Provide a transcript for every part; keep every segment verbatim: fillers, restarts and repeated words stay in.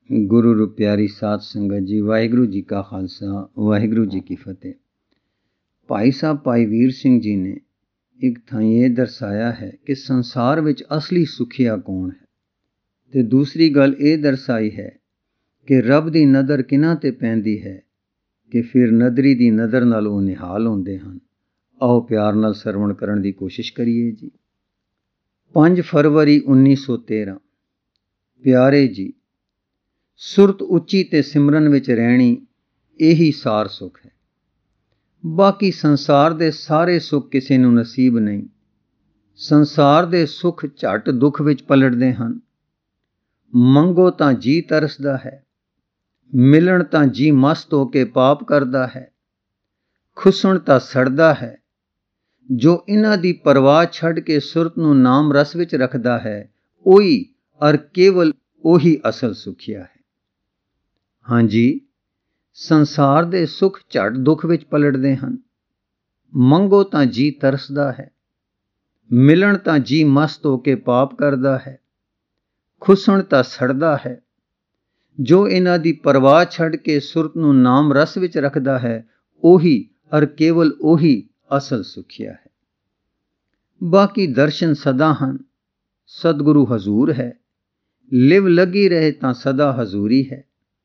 गुरु रू प्यारी साध संगत जी, वाहिगुरू जी का खालसा वाहिगुरू जी की फतेह। भाई साहब भाई वीर सिंह जी ने एक थां ये दर्शाया है कि संसार विच असली सुखिया कौन है, ते दूसरी गल ये दर्शाई है कि रब दी नज़र किन्हां ते पैंदी है कि फिर नदरी दी नज़र नाल वो निहाल होंदे हन। आओ प्यार नाल सरवण करन दी कोशिश करिए जी। पांच फरवरी उन्नीस सौ तेरह। प्यारे जी, सुरत उच्ची ते सिमरन विच रहनी यही सार सुख है। बाकी संसार दे सारे सुख किसी नूं नसीब नहीं। संसार दे सुख झट दुख विच पलटदे हन। मंगो तां जी तरसदा है, मिलन तां जी मस्त हो के पाप करदा है, खुसण तां सड़दा है। जो इन्हां दी परवाह छड़ के सुरत नूं नाम रस विच रखदा है, ओही अर केवल ओही असल सुखिया है। हाँ जी, संसार दे सुख झट दुख विच पलटदे हन। मंगो तां जी तरसदा है, मिलन तां जी मस्त हो के पाप करदा है, खुसण तां सड़दा है। जो इन्हां दी परवाह छड़ के सुरत नूं नाम रस विच रखदा है, ओही अर केवल ओही असल सुखिया है। बाकी दर्शन सदा हन, सतगुरु हजूर है, लिव लगी रहे तां सदा हजूरी है।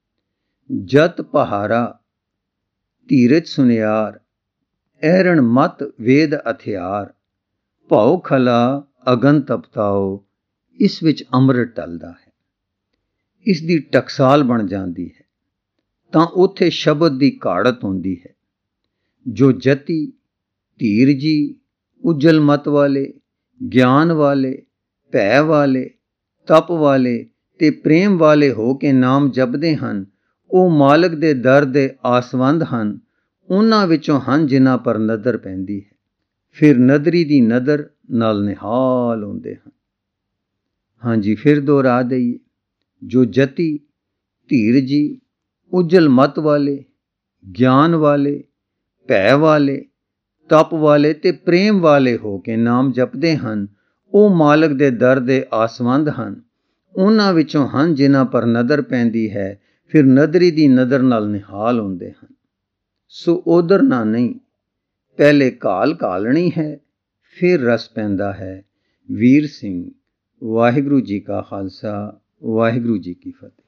जत पहारा धीरज सुनियार, ऐरण मत वेद हथियार, भौ खला अगन तपताओ, इस विच अमृत टलदा है। इस दी टकसाल बन जाती है तां उत्थे शब्द दी घाड़त होंदी है। जो जति धीरजी, उज्जल मत वाले, ज्ञान वाले, भै वाले, तप वाले ते प्रेम वाले हो के नाम जपदे हन, ਉਹ ਮਾਲਕ ਦੇ ਦਰ ਦੇ ਆਸਵੰਦ ਹਨ। ਉਹਨਾਂ ਵਿੱਚੋਂ ਹਨ ਜਿਨ੍ਹਾਂ ਪਰ ਨਜ਼ਰ ਪੈਂਦੀ ਹੈ, ਫਿਰ ਨਦਰੀ ਦੀ ਨਜ਼ਰ ਨਾਲ ਨਿਹਾਲ ਹੁੰਦੇ ਹਨ। ਹਾਂਜੀ, ਫਿਰ ਦੁਹਰਾ ਦਈਏ। ਜੋ ਜਤੀ ਧੀਰਜੀ, ਉਜਲ ਮਤ ਵਾਲੇ, ਗਿਆਨ ਵਾਲੇ, ਭੈ ਵਾਲੇ, ਤਪ ਵਾਲੇ ਤੇ ਪ੍ਰੇਮ ਵਾਲੇ ਹੋ ਕੇ ਨਾਮ ਜਪਦੇ ਹਨ, ਉਹ ਮਾਲਕ ਦੇ ਦਰ ਦੇ ਆਸਵੰਦ ਹਨ। ਉਹਨਾਂ ਵਿੱਚੋਂ ਹਨ ਜਿਨ੍ਹਾਂ ਪਰ ਨਜ਼ਰ ਪੈਂਦੀ ਹੈ, फिर नदरी दी नज़र नाल निहाल होंदे हन। सो उधर ना नहीं, पहले घाल घालनी है, फिर रस पैंदा है। वीर सिंह, वाहिगुरू जी का खालसा वाहिगुरू जी की फतेह।